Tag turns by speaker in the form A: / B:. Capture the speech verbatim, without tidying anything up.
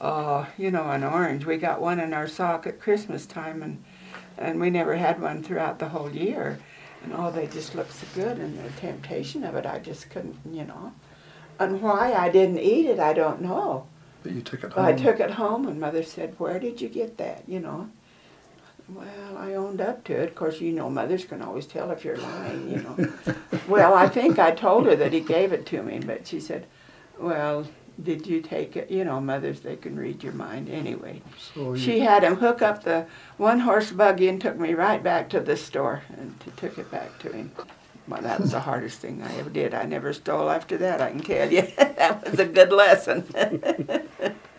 A: uh, you know, an orange. We got one in our sock at Christmas time, and and we never had one throughout the whole year. And oh, they just look so good, and the temptation of it, I just couldn't, you know. And why I didn't eat it, I don't know.
B: But you took it home.
A: I took it home, and Mother said, "Where did you get that?" You know. Well, I owned up to it. Of course, you know, mothers can always tell if you're lying, you know. Well, I think I told her that he gave it to me, but she said, well, did you take it? You know, mothers, they can read your mind anyway.
B: So
A: She
B: you,
A: had him hook up the one-horse buggy and took me right back to the store and t- took it back to him. Well, that was the hardest thing I ever did. I never stole after that, I can tell you. That was a good lesson.